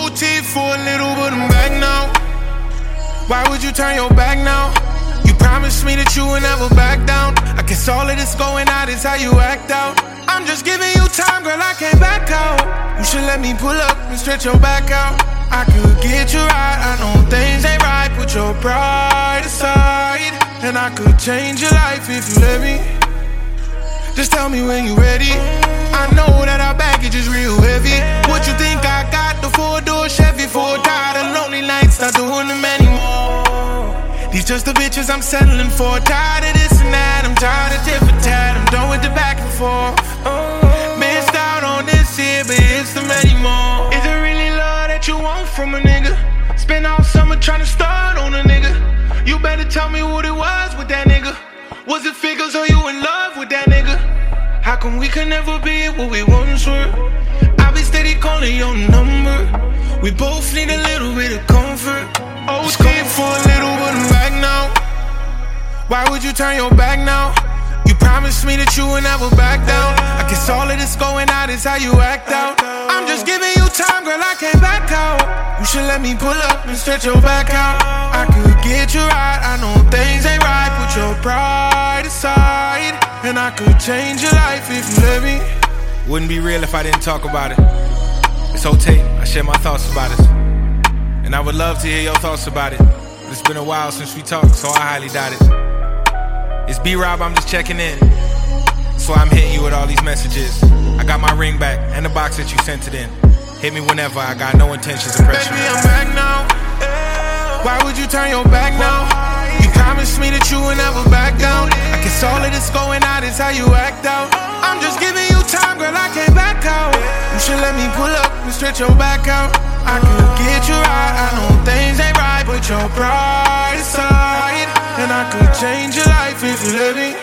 OT for a little, but I'm back now. Why would you turn your back now? You promised me that you would never back down. I guess all of this going out is how you act out. I'm just giving you time, girl, I can't back out. You should let me pull up and stretch your back out. I could get you right, I know things ain't right. Put your pride aside, and I could change your life if you let me. Just tell me when you ready. I know that our baggage is real heavy. What you think I got? The four-door Chevy, for tired of lonely nights, not doing them anymore. These just the bitches I'm settling for. Tired of this and that, I'm tired of tit for tat. I'm done with the back and forth. Missed out on this here, but it's them anymore. Is it really love that you want from a nigga? Spend all summer trying to start on a nigga. You better tell me what it was with that nigga. Was it figures or you in love with that nigga? How come we could never be what we once were? I be steady calling your number. We both need a little bit of comfort. Oh, stay for a little, but I'm back now. Why would you turn your back now? You promised me that you would never back down. I guess all of this going out is how you act out. I'm just giving you time, girl, I can't back out. You should let me pull up and stretch your back out. I could get you right, I know things ain't right. Put your pride aside, and I could change your life if you let me. Wouldn't be real if I didn't talk about it. It's OT, I share my thoughts about it. And I would love to hear your thoughts about it. But it's been a while since we talked, so I highly doubt it. It's B-Rob, I'm just checking in. So I'm hitting you with all these messages. I got my ring back and the box that you sent it in. Hit me whenever, I got no intentions of pressure. Baby, I'm back now. Why would you turn your back now? You promised me that you would never back down. I guess all of this going out is how you act out. I'm just giving you time, girl, I can't back out. You should let me pull up and stretch your back out. I could get you right, I know things ain't right. Put your pride aside, and I could change your life if you let me.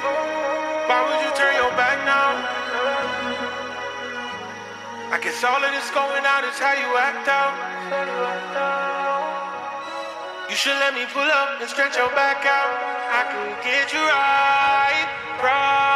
Why would you turn your back now? I guess all of this going out is how you act out. You should let me pull up and stretch your back out. I could get you right.